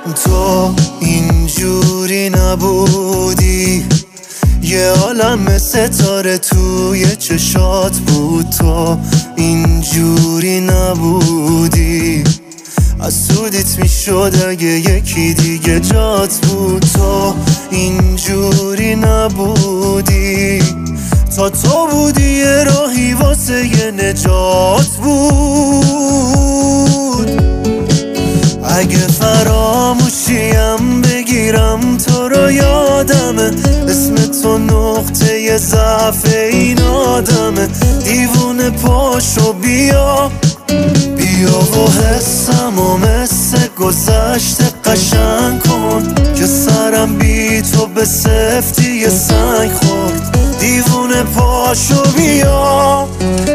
تو اینجوری نبودی، یه عالم ستاره توی چشات بود. تو اینجوری نبودی، از سودیت میشد اگه یکی دیگه جات بود. تو اینجوری نبودی، تا تو بودی یه راهی واسه یه نجات بود. اگه فراموشیم بگیرم تو رو یادمه، اسم تو نقطه ضعف این آدمه. دیوونه پاشو بیا و حسم و مثل گذشته قشنگ کن، که سرم بی تو به سفتی یه سنگ خورد. دیوونه پاشو بیا.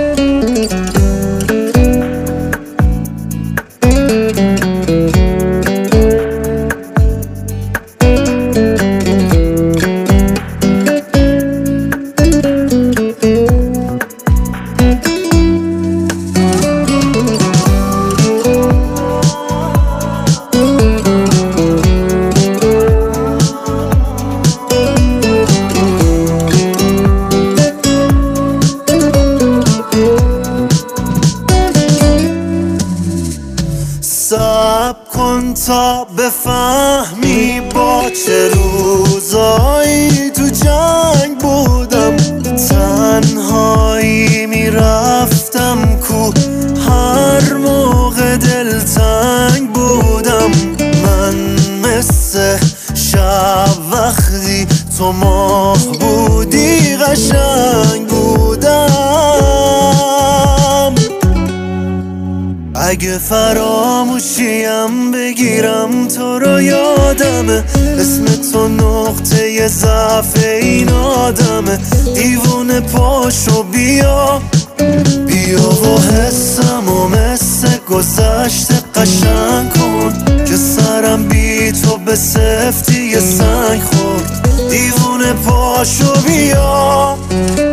صبر کن تا بفهمی با چه روزایی تو جنگ بودم. تنهایی میرفتم کو هر موقع دلتنگ بودم. من مثل شب وقتی تو ماه بودی قشنگ بودم. اگه فراموشیم بگیرم تو رو یادمه، اسم تو نقطه ضعف این آدمه. دیوونه پاشو بیا و حسم و مثل گذشته قشنگ کن، که سرم بی تو به سفتی یه سنگ خورد. دیوونه پاشو بیا.